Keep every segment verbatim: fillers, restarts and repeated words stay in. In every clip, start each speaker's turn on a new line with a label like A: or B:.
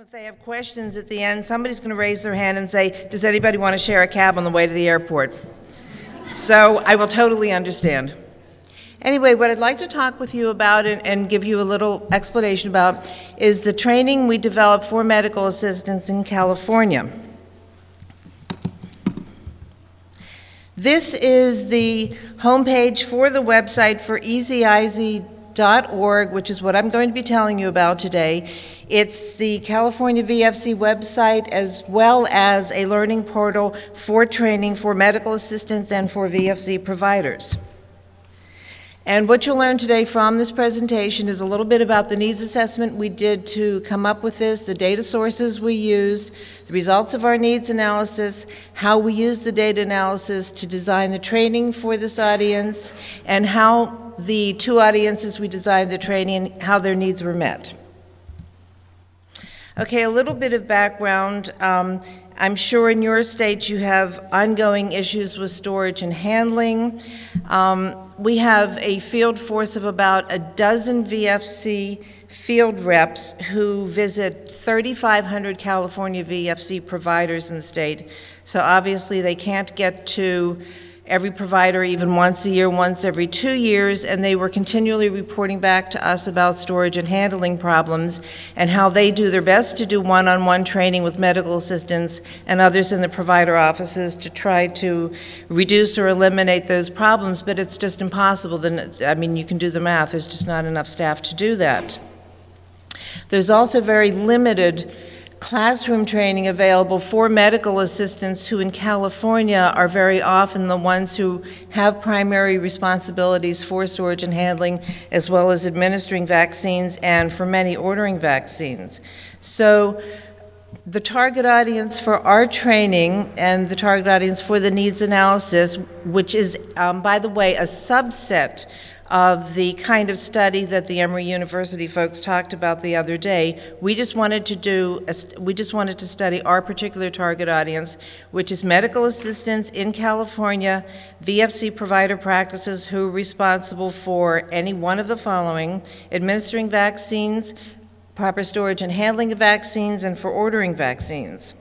A: if they have questions at the end, somebody's going to raise their hand and say, does anybody want to share a cab on the way to the airport? So I will totally understand. Anyway, what I'd like to talk with you about and, and give you a little explanation about is the training we developed for medical assistants in California. This is the homepage for the website for easy I Z dot org, which is what I'm going to be telling you about today. It's the California V F C website as well as a learning portal for training for medical assistants and for V F C providers. And what you'll learn today from this presentation is a little bit about the needs assessment we did to come up with this, the data sources we used, the results of our needs analysis, how we used the data analysis to design the training for this audience, and how the two audiences we designed the training, how their needs were met. Okay, a little bit of background. Um, I'm sure in your state you have ongoing issues with storage and handling. Um, we have a field force of about a dozen V F C field reps who visit thirty-five hundred California V F C providers in the state. So obviously they can't get to every provider even once a year, once every two years, and they were continually reporting back to us about storage and handling problems and how they do their best to do one-on-one training with medical assistants and others in the provider offices to try to reduce or eliminate those problems, but it's just impossible. Then, I mean, you can do the math. There's just not enough staff to do that. There's also very limited classroom training available for medical assistants who in California are very often the ones who have primary responsibilities for storage and handling as well as administering vaccines and for many ordering vaccines. So the target audience for our training and the target audience for the needs analysis, which is, um, by the way, a subset of the kind of study that the Emory University folks talked about the other day. We just wanted to do, a, we just wanted to study our particular target audience, which is medical assistants in California, V F C provider practices who are responsible for any one of the following: administering vaccines, proper storage and handling of vaccines, and for ordering vaccines.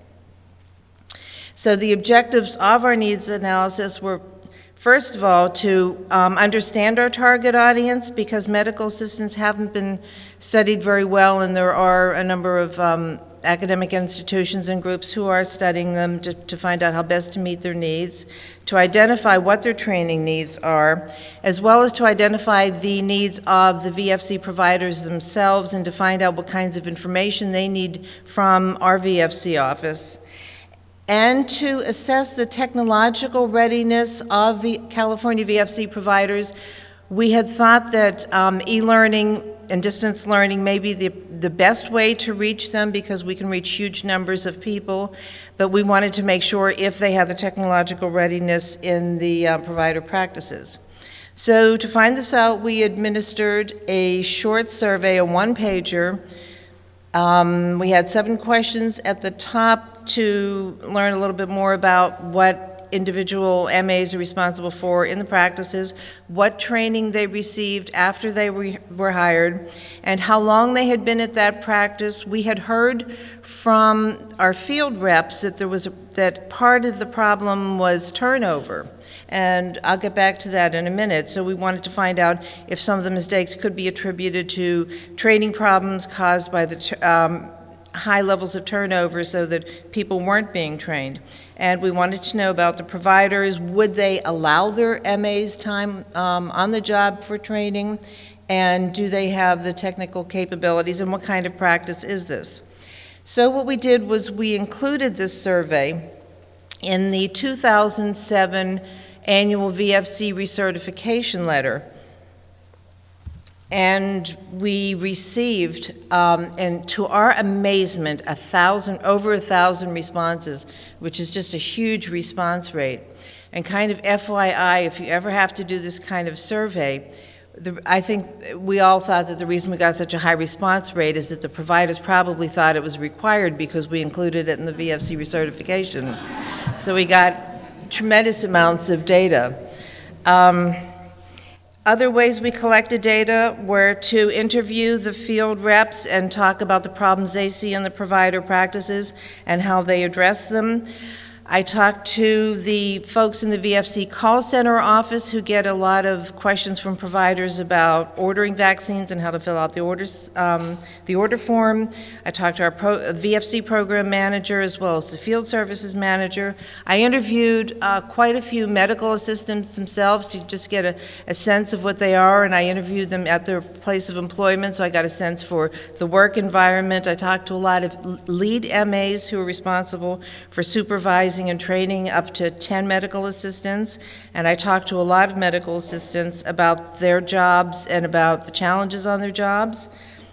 A: So the objectives of our needs analysis were, first of all, to um, understand our target audience, because medical assistants haven't been studied very well, and there are a number of um, academic institutions and groups who are studying them to, to find out how best to meet their needs, to identify what their training needs are, as well as to identify the needs of the V F C providers themselves and to find out what kinds of information they need from our V F C office, and to assess the technological readiness of the California V F C providers. We had thought that um, e-learning and distance learning may be the, the best way to reach them because we can reach huge numbers of people, but we wanted to make sure if they had the technological readiness in the uh, provider practices. So to find this out, we administered a short survey, a one-pager. Um, we had seven questions at the top to learn a little bit more about what individual M As are responsible for in the practices, what training they received after they were, were hired, and how long they had been at that practice. We had heard from our field reps that there was a, that part of the problem was turnover, and I'll get back to that in a minute. So we wanted to find out if some of the mistakes could be attributed to training problems caused by the um, high levels of turnover so that people weren't being trained. And we wanted to know about the providers. Would they allow their M As time um, on the job for training? And do they have the technical capabilities? And what kind of practice is this? So what we did was we included this survey in the two thousand seven annual V F C recertification letter. And we received, um, and to our amazement, a thousand, over a thousand responses, which is just a huge response rate. And kind of F Y I, if you ever have to do this kind of survey, the, I think we all thought that the reason we got such a high response rate is that the providers probably thought it was required because we included it in the V F C recertification. So we got tremendous amounts of data. Um, Other ways we collected data were to interview the field reps and talk about the problems they see in the provider practices and how they address them. I talked to the folks in the V F C call center office who get a lot of questions from providers about ordering vaccines and how to fill out the orders, um, the order form. I talked to our pro, V F C program manager as well as the field services manager. I interviewed uh, quite a few medical assistants themselves to just get a, a sense of what they are, and I interviewed them at their place of employment, so I got a sense for the work environment. I talked to a lot of lead M As who are responsible for supervising and training up to ten medical assistants, and I talked to a lot of medical assistants about their jobs and about the challenges on their jobs.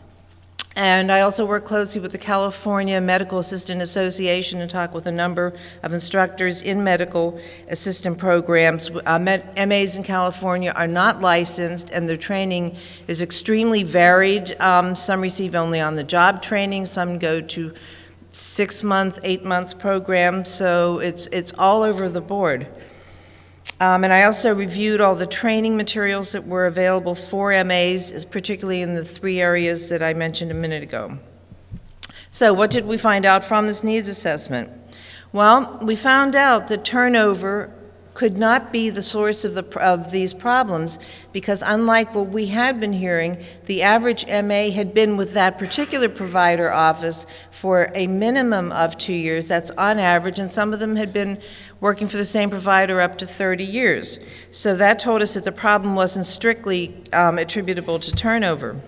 A: And I also work closely with the California Medical Assistant Association and talk with a number of instructors in medical assistant programs. Uh, M As in California are not licensed, and their training is extremely varied. Um, some receive only on-the-job training, some go to six-month, eight-month programs, so it's, it's all over the board. Um, and I also reviewed all the training materials that were available for M As, particularly in the three areas that I mentioned a minute ago. So what did we find out from this needs assessment? Well, we found out that turnover could not be the source of, the, of these problems, because unlike what we had been hearing, the average M A had been with that particular provider office for a minimum of two years. That's on average, and some of them had been working for the same provider up to thirty years. So that told us that the problem wasn't strictly um, attributable to turnover.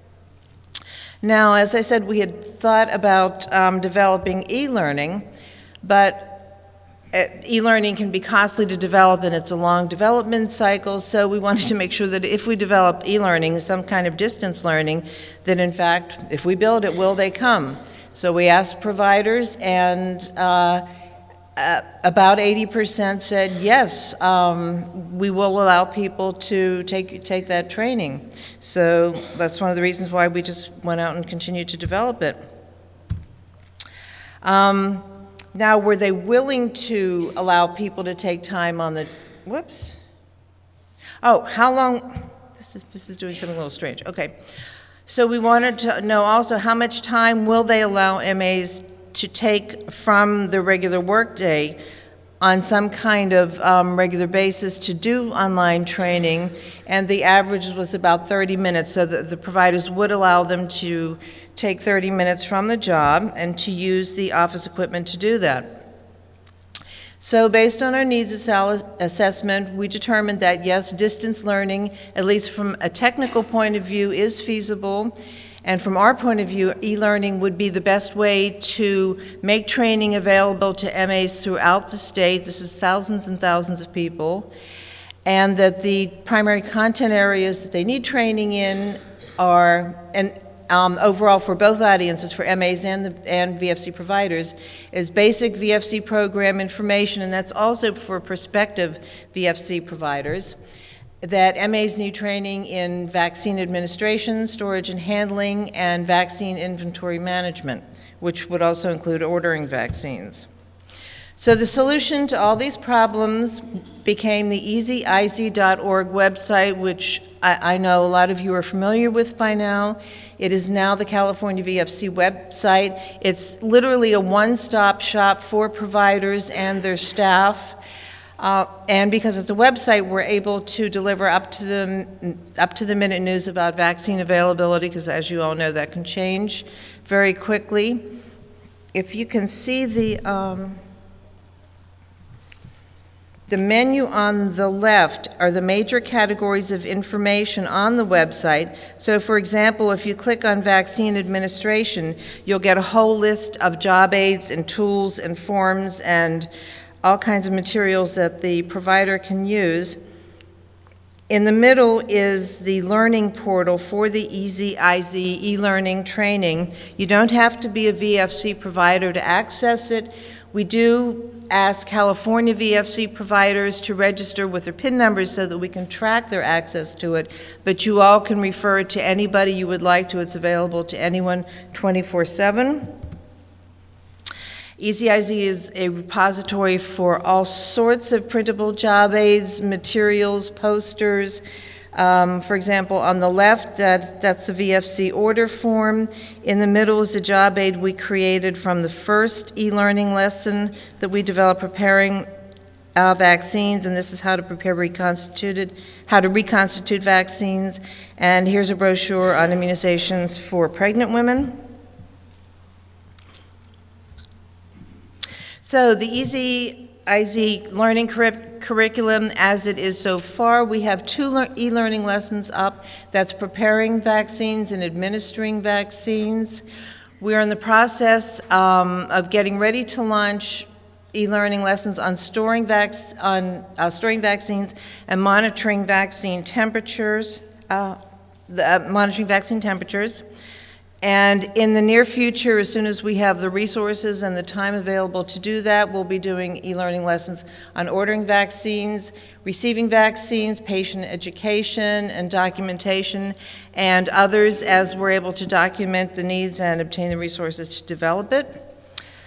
A: Now, as I said, we had thought about um, developing e-learning, but e-learning can be costly to develop, and it's a long development cycle, so we wanted to make sure that if we develop e-learning, some kind of distance learning, that in fact, if we build it, will they come? So we asked providers, and uh, uh, about eighty percent said yes, um, we will allow people to take, take that training. So that's one of the reasons why we just went out and continued to develop it. Um, Now, were they willing to allow people to take time on the, whoops. Oh, how long, this is, this is doing something a little strange. Okay. So we wanted to know also how much time will they allow M As to take from the regular workday on some kind of um, regular basis to do online training, and the average was about thirty minutes, so the, the providers would allow them to take thirty minutes from the job and to use the office equipment to do that. So based on our needs assessment, we determined that yes, distance learning, at least from a technical point of view, is feasible. And from our point of view, e-learning would be the best way to make training available to M As throughout the state. This is thousands and thousands of people. And that the primary content areas that they need training in are, and um, overall for both audiences, for M As and, the, and V F C providers, is basic V F C program information, and that's also for prospective V F C providers. That M As need training in vaccine administration, storage and handling, and vaccine inventory management, which would also include ordering vaccines. So the solution to all these problems became the easy I Z dot org website, which I, I know a lot of you are familiar with by now. It is now the California V F C website. It's literally a one-stop shop for providers and their staff. Uh, and because it's a website, we're able to deliver up to the up to the minute news about vaccine availability, because as you all know, that can change very quickly. If you can see the um, the menu on the left are the major categories of information on the website. So for example, if you click on vaccine administration, you'll get a whole list of job aids and tools and forms and all kinds of materials that the provider can use. In the middle is the learning portal for the Easy I Z e-learning training. You don't have to be a V F C provider to access it. We do ask California V F C providers to register with their P I N numbers so that we can track their access to it, but you all can refer it to anybody you would like to. It's available to anyone twenty-four seven. Easy I Z is a repository for all sorts of printable job aids, materials, posters, Um, for example, on the left, that, that's the V F C order form. In the middle is the job aid we created from the first e-learning lesson that we developed preparing uh, vaccines, and this is how to prepare reconstituted, how to reconstitute vaccines. And here's a brochure on immunizations for pregnant women. So the Easy I Z learning curric curriculum as it is so far, we have two e-learning lessons up. That's preparing vaccines and administering vaccines. We are in the process um, of getting ready to launch e-learning lessons on storing, vac on, uh, storing vaccines and monitoring vaccine temperatures, uh, the, uh, monitoring vaccine temperatures. And in the near future, as soon as we have the resources and the time available to do that, we'll be doing e-learning lessons on ordering vaccines, receiving vaccines, patient education and documentation, and others as we're able to document the needs and obtain the resources to develop it.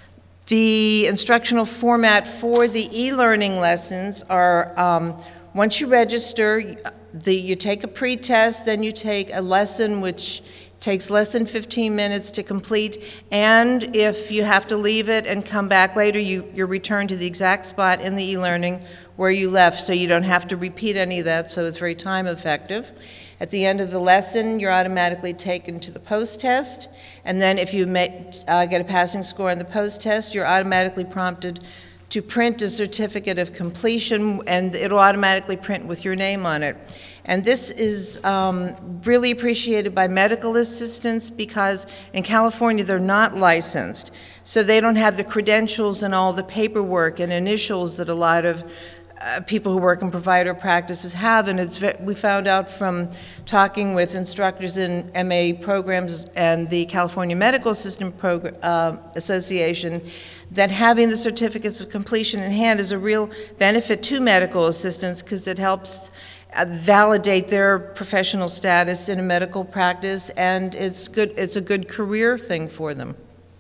A: The instructional format for the e-learning lessons are, um, once you register, the, you take a pre-test, then you take a lesson which takes less than fifteen minutes to complete, and if you have to leave it and come back later, you, you're returned to the exact spot in the e-learning where you left, so you don't have to repeat any of that, so it's very time effective. At the end of the lesson, you're automatically taken to the post-test, and then if you may, uh, get a passing score on the post-test, you're automatically prompted to print a certificate of completion, and it'll automatically print with your name on it. And this is um, really appreciated by medical assistants because in California they're not licensed. So they don't have the credentials and all the paperwork and initials that a lot of uh, people who work in provider practices have. And it's, we found out from talking with instructors in M A programs and the California Medical Assistant Progr uh, Association that having the certificates of completion in hand is a real benefit to medical assistants because it helps Uh, validate their professional status in a medical practice, and it's good. It's a good career thing for them.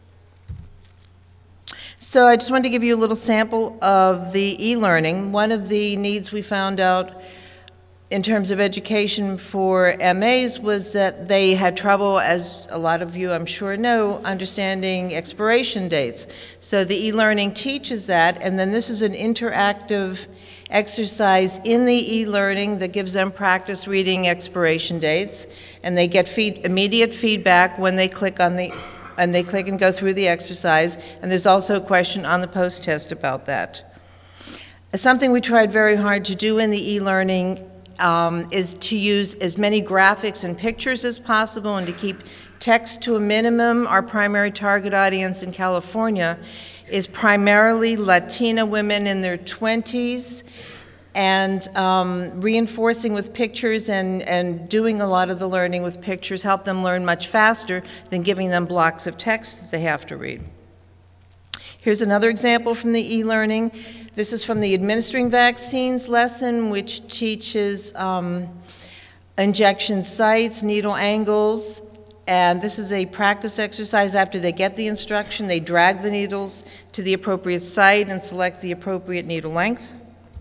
A: So I just wanted to give you a little sample of the e-learning. One of the needs we found out in terms of education for M As was that they had trouble, as a lot of you I'm sure know, understanding expiration dates. So the e-learning teaches that, and then this is an interactive exercise in the e-learning that gives them practice reading expiration dates, and they get feed, immediate feedback when they click on the, and they click and go through the exercise, and there's also a question on the post-test about that. Something we tried very hard to do in the e-learning um, is to use as many graphics and pictures as possible and to keep text to a minimum. Our primary target audience in California is primarily Latina women in their twenties, and um, reinforcing with pictures and, and doing a lot of the learning with pictures help them learn much faster than giving them blocks of text that they have to read. Here's another example from the e-learning. This is from the administering vaccines lesson, which teaches um, injection sites, needle angles, and this is a practice exercise. After they get the instruction, they drag the needles to the appropriate site and select the appropriate needle length.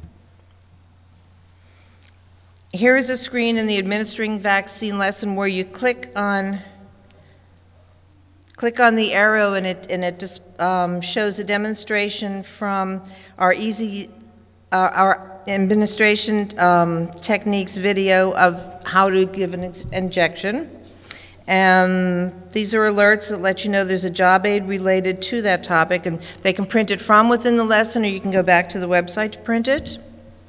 A: Here is a screen in the administering vaccine lesson where you click on click on the arrow, and it and it just um, shows a demonstration from our easy uh, our administration um, techniques video of how to give an injection. And these are alerts that let you know there's a job aid related to that topic, and they can print it from within the lesson, or you can go back to the website to print it.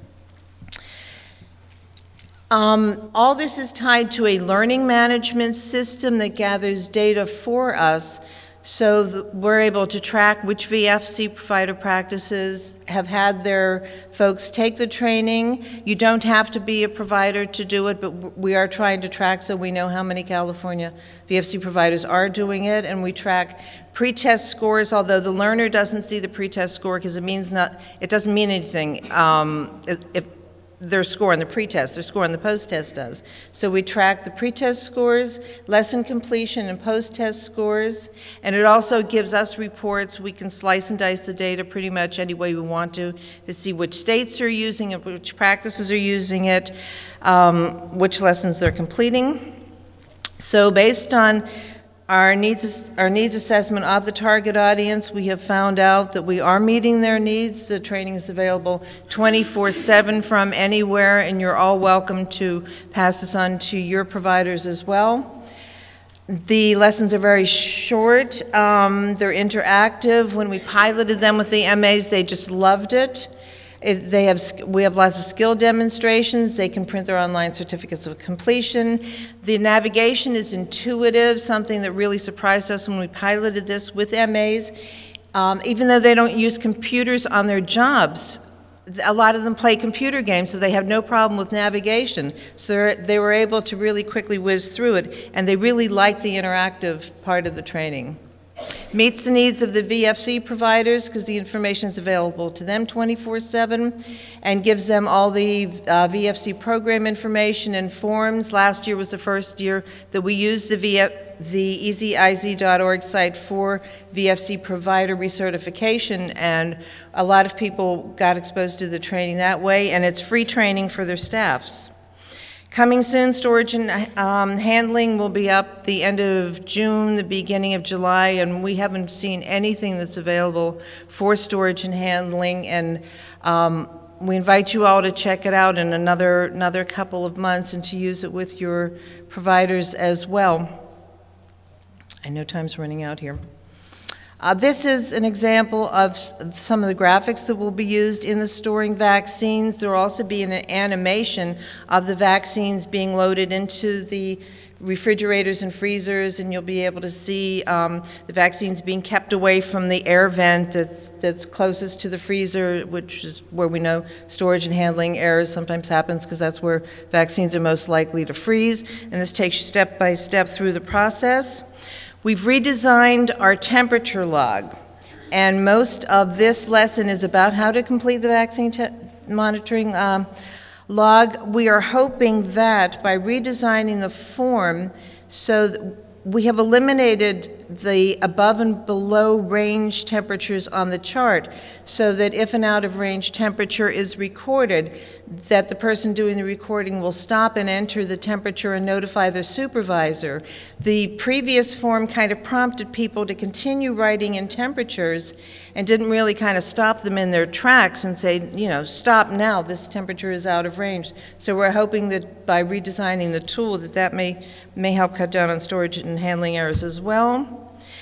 A: Um, all this is tied to a learning management system that gathers data for us, so that we're able to track which V F C provider practices have had their folks take the training. You don't have to be a provider to do it, but we are trying to track so we know how many California V F C providers are doing it, and we track pre-test scores, although the learner doesn't see the pre-test score because it means not, it doesn't mean anything. Um, if their score on the pretest, their score on the post-test does. So we track the pretest scores, lesson completion, and post-test scores, and it also gives us reports. We can slice and dice the data pretty much any way we want to, to see which states are using it, which practices are using it, um, which lessons they're completing. So based on Our needs, our needs assessment of the target audience, we have found out that we are meeting their needs. The training is available twenty-four seven from anywhere, and you're all welcome to pass this on to your providers as well. The lessons are very short. Um, they're interactive. When we piloted them with the M As, they just loved it. It, they have, we have lots of skill demonstrations. They can print their online certificates of completion. The navigation is intuitive, something that really surprised us when we piloted this with M As. Um, even though they don't use computers on their jobs, a lot of them play computer games, so they have no problem with navigation. So they were able to really quickly whiz through it, and they really like the interactive part of the training. Meets the needs of the V F C providers because the information is available to them twenty-four seven, and gives them all the uh, V F C program information and forms. Last year was the first year that we used the, v F the easy I Z dot org site for V F C provider recertification, and a lot of people got exposed to the training that way, and it's free training for their staffs. Coming soon, storage and um, handling will be up the end of June, the beginning of July, and we haven't seen anything that's available for storage and handling, and um, we invite you all to check it out in another, another couple of months and to use it with your providers as well. I know time's running out here. Uh, this is an example of some of the graphics that will be used in the storing vaccines. There will also be an animation of the vaccines being loaded into the refrigerators and freezers, and you'll be able to see um, the vaccines being kept away from the air vent that's, that's closest to the freezer, which is where we know storage and handling errors sometimes happens because that's where vaccines are most likely to freeze. And this takes you step by step through the process. We've redesigned our temperature log, and most of this lesson is about how to complete the vaccine monitoring um, log. We are hoping that by redesigning the form so that we have eliminated the above and below range temperatures on the chart so that if an out of range temperature is recorded, that the person doing the recording will stop and enter the temperature and notify their supervisor. The previous form kind of prompted people to continue writing in temperatures and didn't really kind of stop them in their tracks and say, you know, stop now, this temperature is out of range. So we're hoping that by redesigning the tool that that may, may help cut down on storage and handling errors as well.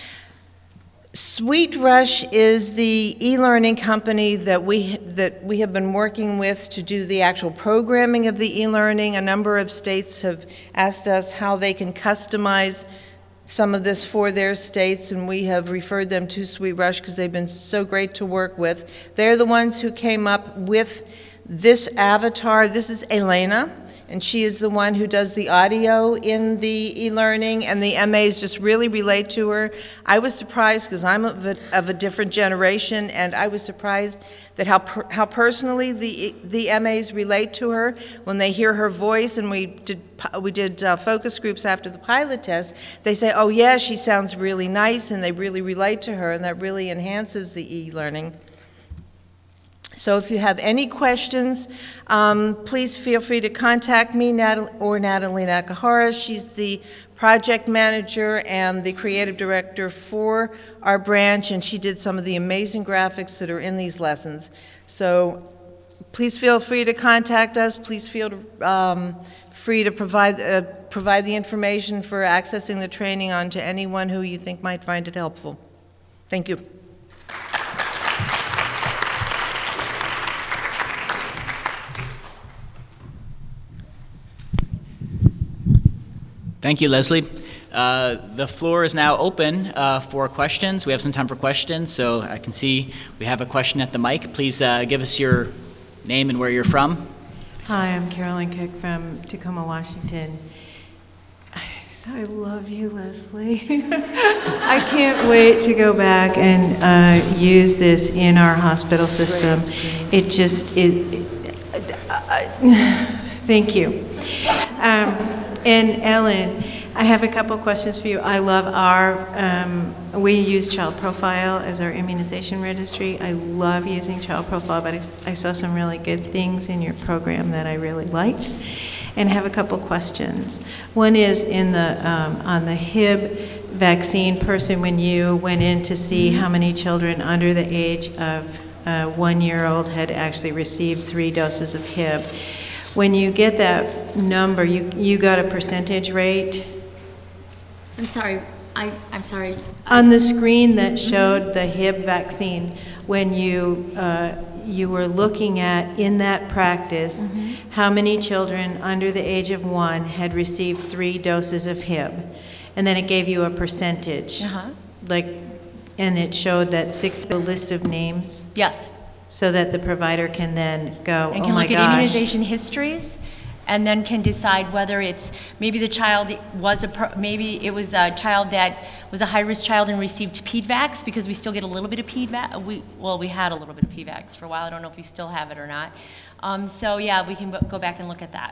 A: SweetRush is the e-learning company that we, that we have been working with to do the actual programming of the e-learning. A number of states have asked us how they can customize some of this for their states, and we have referred them to SweetRush because they've been so great to work with. They're the ones who came up with this avatar. This is Elena, and she is the one who does the audio in the e-learning, and the M As just really relate to her. I was surprised because I'm of a, of a different generation, and I was surprised that how, per, how personally the, the M As relate to her when they hear her voice, and we did, we did uh, focus groups after the pilot test. They say, oh yeah, she sounds really nice, and they really relate to her, and that really enhances the e-learning. So if you have any questions, um, please feel free to contact me Natalie, or Natalie Nakahara. She's the project manager and the creative director for our branch, and she did some of the amazing graphics that are in these lessons. So please feel free to contact us. Please feel um, free to provide, uh, provide the information for accessing the training on to anyone who you think might find it helpful. Thank you.
B: Thank you, Leslie. Uh, the floor is now open uh, for questions. We have some time for questions, so I can see we have a question at the mic. Please uh, give us your name and where you're from.
C: Hi, I'm Carolyn Cook from Tacoma, Washington. I love you, Leslie. I can't wait to go back and uh, use this in our hospital system. It just, it, Thank you. Um, and Ellen, I have a couple questions for you. I love our, um, we use Child Profile as our immunization registry. I love using Child Profile, but I, I saw some really good things in your program that I really liked. And I have a couple questions. One is in the, um, on the Hib vaccine person, when you went in to see how many children under the age of uh, one year old had actually received three doses of Hib. When you get that number, you, you got a percentage rate?
D: I'm sorry, I, I'm sorry.
C: On the screen that showed the Hib vaccine, when you, uh, you were looking at, in that practice, mm-hmm. how many children under the age of one had received three doses of Hib. And then it gave you a percentage.
D: Uh-huh.
C: Like, and it showed that sixty, a list of names.
D: Yes.
C: So that the provider can then go,
D: and
C: oh
D: can
C: my
D: look
C: gosh.
D: at immunization histories, and then can decide whether it's maybe the child was a pro- maybe it was a child that was a high risk child and received P E D vax, because we still get a little bit of P E D vax. We well we had a little bit of P E D vax for a while. I don't know if we still have it or not. Um, so yeah, we can b- go back and look at that.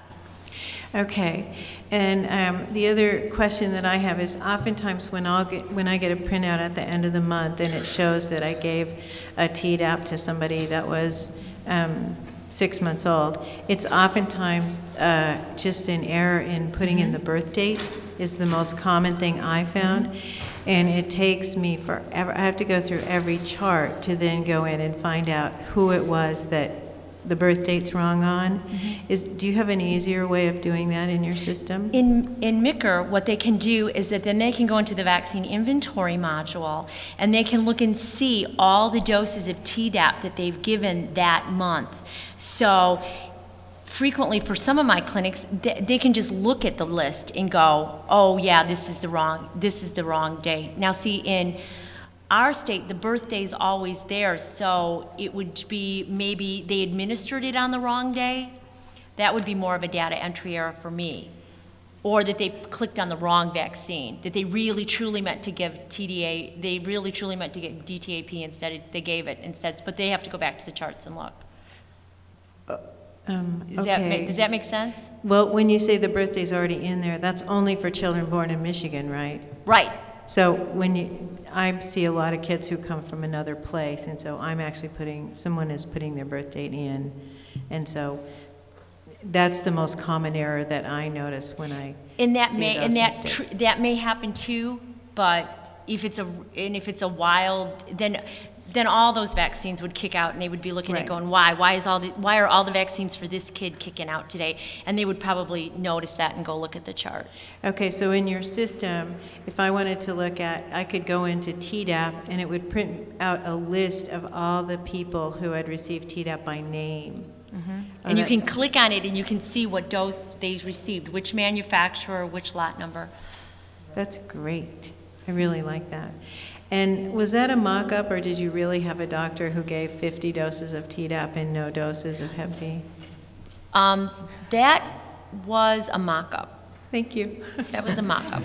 C: Okay, and um, the other question that I have is, oftentimes when I'll get when I get a printout at the end of the month and it shows that I gave a Tdap to somebody that was um, six months old, it's oftentimes uh, just an error in putting mm-hmm. in the birth date is the most common thing I found, mm-hmm. and it takes me forever. I have to go through every chart to then go in and find out who it was that the birth date's wrong on. Mm-hmm. Is do you have an easier way of doing that in your system?
D: In in M I C R, what they can do is that then they can go into the vaccine inventory module, and they can look and see all the doses of Tdap that they've given that month. So frequently for some of my clinics, they, they can just look at the list and go, oh yeah, this is the wrong this is the wrong date. Now see, in our state, the birthday's always there, so it would be maybe they administered it on the wrong day. That would be more of a data entry error for me. Or that they clicked on the wrong vaccine, that they really truly meant to give T D A, they really truly meant to get D T A P instead, they gave it instead, but they have to go back to the charts and look.
C: Uh, um,
D: does,
C: okay.
D: that make, does that make sense?
C: Well, when you say the birthday's already in there, that's only for children born in Michigan, right?
D: Right.
C: So when you, I see a lot of kids who come from another place, and so I'm actually putting, someone is putting their birth date in, and so that's the most common error that I notice when I
D: and that
C: see
D: may
C: those
D: and that
C: mistakes.
D: tr- that may happen too, but if it's a and if it's a wild, then then all those vaccines would kick out, and they would be looking
C: Right.
D: at going, why why is all the why are all the vaccines for this kid kicking out today? And they would probably notice that and go look at the chart.
C: Okay, so in your system, if I wanted to look at, I could go into Tdap and it would print out a list of all the people who had received Tdap by name.
D: Mm-hmm.
C: Oh,
D: and you can
C: that's-
D: click on it and you can see what dose they received, which manufacturer, which lot number.
C: That's great. I really like that. And was that a mock-up, or did you really have a doctor who gave fifty doses of Tdap and no doses of Hep B?
D: Um, that was a mock-up.
C: Thank you.
D: That was a mock-up.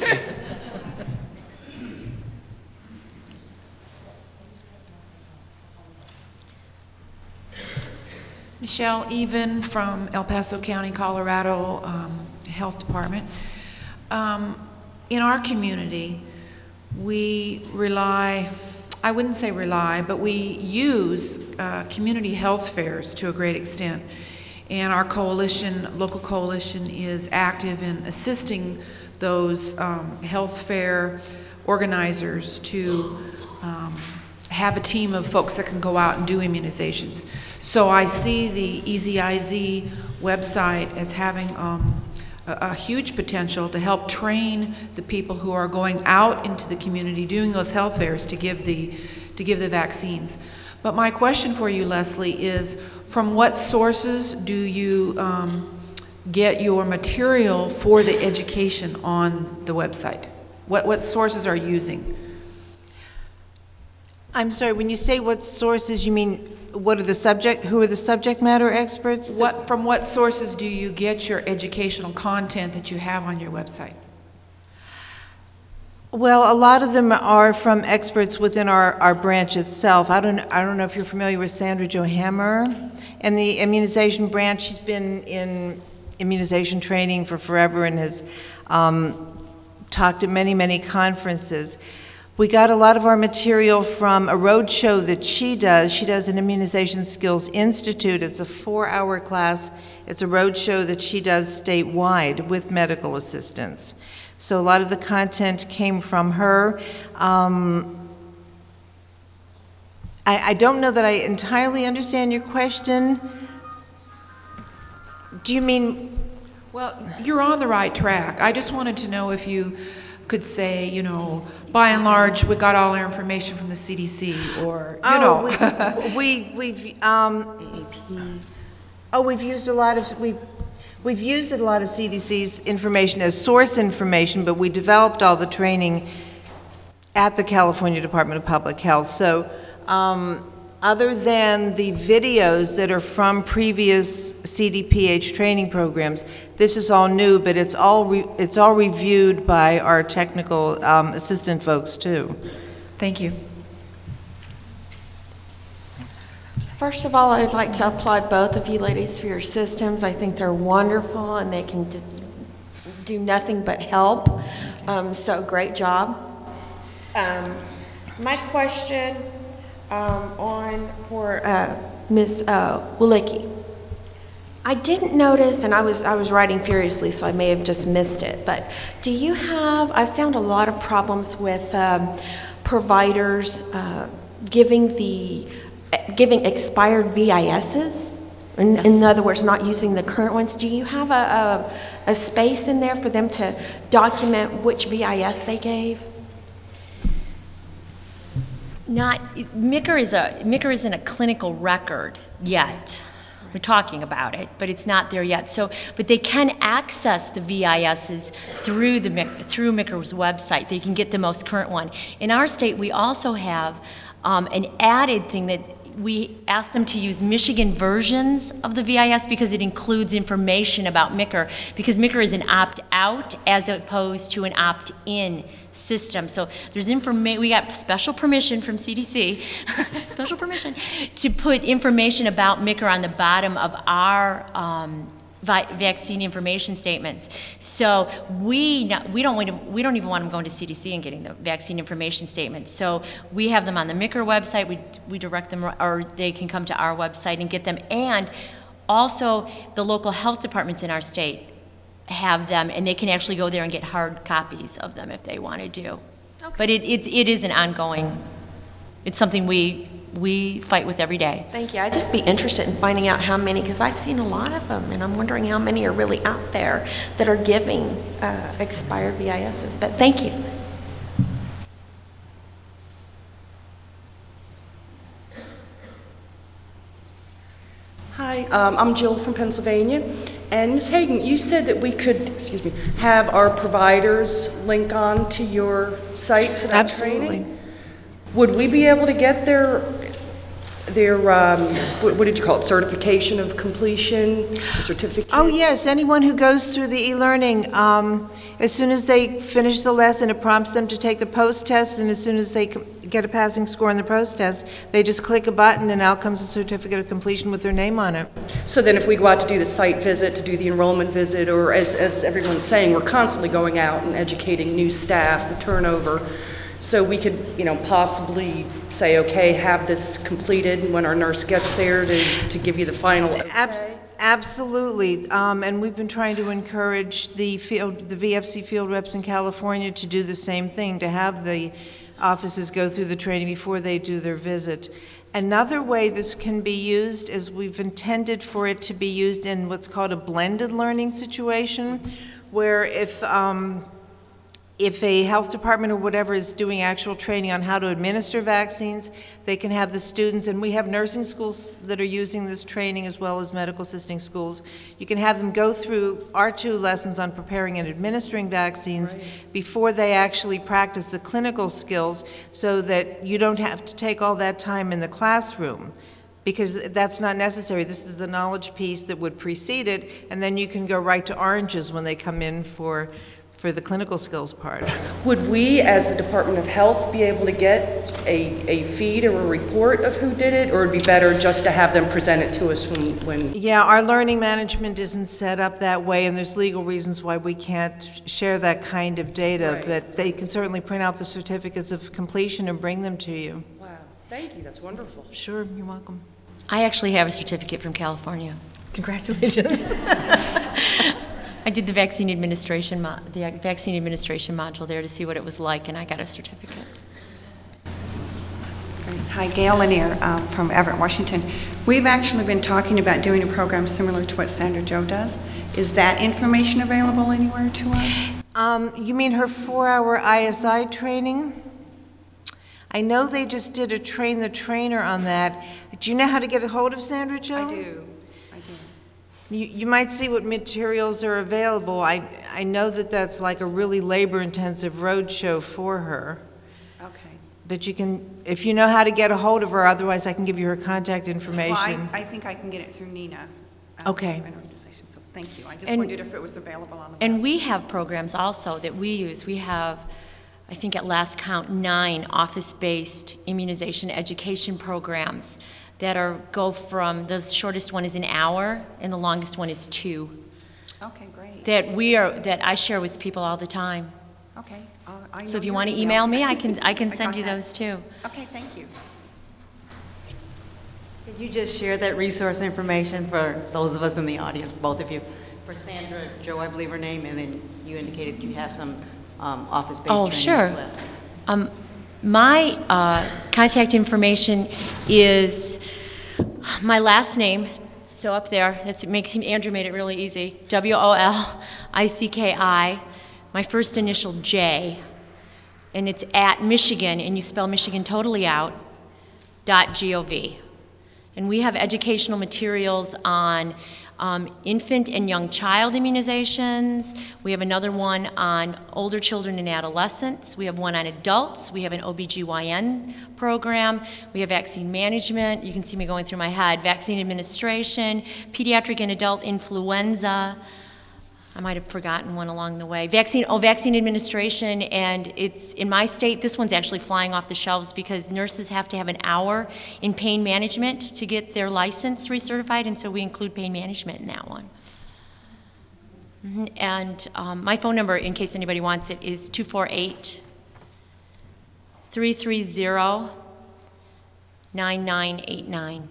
E: Michelle Even from El Paso County, Colorado um, Health Department. Um, in our community, we rely, I wouldn't say rely, but we use uh, community health fairs to a great extent. And our coalition, local coalition, is active in assisting those um, health fair organizers to um, have a team of folks that can go out and do immunizations. So I see the E Z I Z website as having um, a, a huge potential to help train the people who are going out into the community doing those health fairs to give the, to give the vaccines. But my question for you, Leslie, is from what sources do you um, get your material for the education on the website? What, what sources are you using?
A: I'm sorry, when you say what sources, you mean what are the subject, who are the subject matter experts?
E: What, from what sources do you get your educational content that you have on your website?
A: Well, a lot of them are from experts within our, our branch itself. I don't, I don't know if you're familiar with Sandra Jo Hammer and the immunization branch. She's been in immunization training for forever and has um, talked at many, many conferences. We got a lot of our material from a road show that she does. She does an Immunization Skills Institute. It's a four-hour class. It's a road show that she does statewide with medical assistance. So a lot of the content came from her. Um, I, I don't know that I entirely understand your question. Do you mean?
E: Well, you're on the right track. I just wanted to know if you could say, you know, by and large, we got all our information from the C D C, or, you
A: oh,
E: know.
A: we, we, we've, um, oh, we've used a lot of, we've, We've used a lot of C D C's information as source information, but we developed all the training at the California Department of Public Health. So um, other than the videos that are from previous C D P H training programs, this is all new, but it's all, re it's all reviewed by our technical um, assistant folks too.
E: Thank you.
F: First of all, I'd like to applaud both of you ladies for your systems. I think they're wonderful and they can do nothing but help. Um, so great job. Um, my question um, on for uh, Miz Uh, Wulicki. I didn't notice, and I was I was writing furiously, so I may have just missed it. But do you have? I found a lot of problems with um, providers uh, giving the giving expired V I Ss, in, yes. in other words, not using the current ones. Do you have a, a, a space in there for them to document which V I S they gave?
D: Not, M I C R is a, M I C R isn't a clinical record yet. We're talking about it, but it's not there yet. So, but they can access the V I Ss through the through M I C R's website. They can get the most current one. In our state, we also have um, an added thing that we ask them to use Michigan versions of the V I S because it includes information about M I C R, because M I C R is an opt-out as opposed to an opt-in system. So there's information, we got special permission from C D C, special permission, to put information about M I C R on the bottom of our um, vaccine information statements. So we not, we don't want to, we don't even want them going to C D C and getting the vaccine information statements. So we have them on the M I C R website. We we direct them, or they can come to our website and get them. And also the local health departments in our state have them, and they can actually go there and get hard copies of them if they want to do. Okay. But it it it is an ongoing. It's something we. we fight with every day.
F: Thank you. I'd just be interested in finding out how many, because I've seen a lot of them, and I'm wondering how many are really out there that are giving uh, expired V I Ss. But thank you.
G: Hi, um, I'm Jill from Pennsylvania. And Miz Hayden, you said that we could, excuse me, have our providers link on to your site for that
A: Absolutely.
G: training? Would we be able to get their, their um, what, what did you call it, certification of completion, the certificate?
A: Oh, yes. Anyone who goes through the e-learning, um, as soon as they finish the lesson, it prompts them to take the post-test, and as soon as they get a passing score on the post-test, they just click a button, and out comes a certificate of completion with their name on it.
G: So then if we go out to do the site visit, to do the enrollment visit, or as, as everyone's saying, we're constantly going out and educating new staff, the turnover. So we could, you know, possibly say, okay, have this completed when our nurse gets there to, to give you the final okay.
A: Abs absolutely. Um, and we've been trying to encourage the field, the V F C field reps in California to do the same thing, to have the offices go through the training before they do their visit. Another way this can be used is we've intended for it to be used in what's called a blended learning situation, where if um, If a health department or whatever is doing actual training on how to administer vaccines, they can have the students, and we have nursing schools that are using this training as well as medical assisting schools. You can have them go through our two lessons on preparing and administering vaccines right. before they actually practice the clinical skills, so that you don't have to take all that time in the classroom, because that's not necessary. This is the knowledge piece that would precede it, and then you can go right to oranges when they come in for for the clinical skills part.
G: Would we, as the Department of Health, be able to get a, a feed or a report of who did it, or would it be better just to have them present it to us when, when
A: Yeah, our learning management isn't set up that way, and there's legal reasons why we can't share that kind of data,
G: Right.
A: but they can certainly print out the certificates of completion and bring them to you.
G: Wow, thank you, that's wonderful.
A: Sure, you're welcome.
H: I actually have a certificate from California.
A: Congratulations.
H: I did the vaccine administration, mo- the vaccine administration module there to see what it was like, and I got a certificate.
I: Hi, Gail Lanier um, from Everett, Washington. We've actually been talking about doing a program similar to what Sandra Jo does. Is that information available anywhere to us?
A: Um, you mean her four-hour I S I training? I know they just did a train the trainer on that. Do you know how to get a hold of Sandra Jo?
I: I do. I do.
A: You, you might see what materials are available. I, I know that that's like a really labor-intensive road show for her.
I: Okay.
A: But you can, if you know how to get a hold of her, otherwise I can give you her contact information.
I: Well, I, I think I can get it through Nina. um,
A: Okay.
I: an organization, so thank you. I just
H: And-
I: wondered if it was available on the
H: And
I: web.
H: we have programs also that we use. We have, I think at last count, nine office-based immunization education programs that are go from, the shortest one is an hour and the longest one is two,
I: Okay, great.
H: that we are, that I share with people all the time.
I: Okay. uh, I
H: So
I: know
H: if you
I: your
H: want to email me, I can, I can
I: I
H: send
I: got
H: you
I: that.
H: those too.
I: Okay, thank you.
J: Could you just share that resource information for those of us in the audience, both of you? For Sandra Jo, I believe her name, and then you indicated you have some um, office-based
H: Oh,
J: training
H: sure.
J: as well.
H: Um, my uh, contact information is my last name, so up there, that's, it makes him, Andrew made it really easy, W O L I C K I, my first initial J, and it's at Michigan, and you spell Michigan totally out, dot gov. And we have educational materials on um, infant and young child immunizations. We have another one on older children and adolescents. We have one on adults. We have an O B G Y N program. We have vaccine management. You can see me going through my head. Vaccine administration, pediatric and adult influenza. I might have forgotten one along the way. Vaccine, oh, vaccine administration, and it's in my state, this one's actually flying off the shelves because nurses have to have an hour in pain management to get their license recertified, and so we include pain management in that one. Mhm. And um, my phone number, in case anybody wants it, is two four eight, three three zero, nine nine eight nine.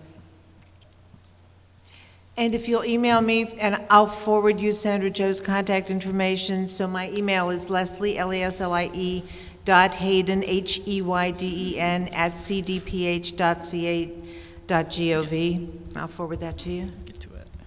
A: And if you'll email me, and I'll forward you Sandra Jo's contact information. So my email is Leslie, L E S L I E, dot Hayden, H E Y D E N, at c d p h dot c a dot gov. I'll forward that to you.
B: Get to it.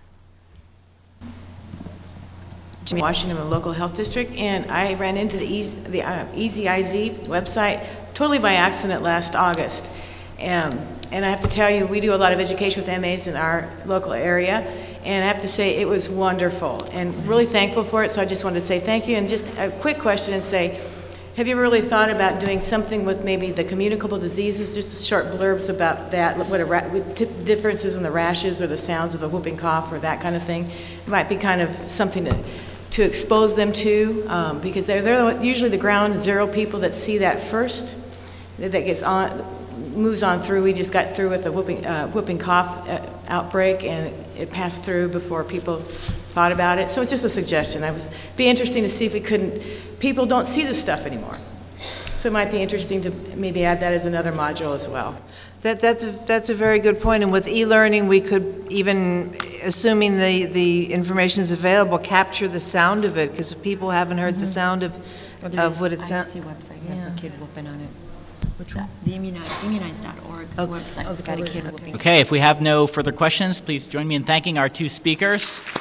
K: Washington, a local health district, and I ran into the, e the uh, E Z I Z website totally by accident last August. Um, and I have to tell you, we do a lot of education with M As in our local area, and I have to say it was wonderful and really thankful for it, so I just wanted to say thank you. And just a quick question and say, have you ever really thought about doing something with maybe the communicable diseases, just short blurbs about that, what a ra with differences in the rashes or the sounds of a whooping cough or that kind of thing? It might be kind of something to, to expose them to, um, because they're, they're usually the ground zero people that see that first, that gets on, moves on through. We just got through with a whooping, uh, whooping cough uh, outbreak, and it, it passed through before people thought about it. So it's just a suggestion. I was be interesting to see if we couldn't. People don't see this stuff anymore, so it might be interesting to maybe add that as another module as well.
A: That, that's, a, that's a very good point. And with e-learning, we could even, assuming the, the information is available, capture the sound of it, because if people haven't heard the sound of, of what it sounds.
H: I C website has
A: Yeah.
H: a kid whooping on it.
A: Which one?
H: The immunize, immunize dot org
A: Okay.
H: website.
A: Oh,
H: It's got a
A: okay.
H: kid whooping.
B: Okay, if we have no further questions, please join me in thanking our two speakers.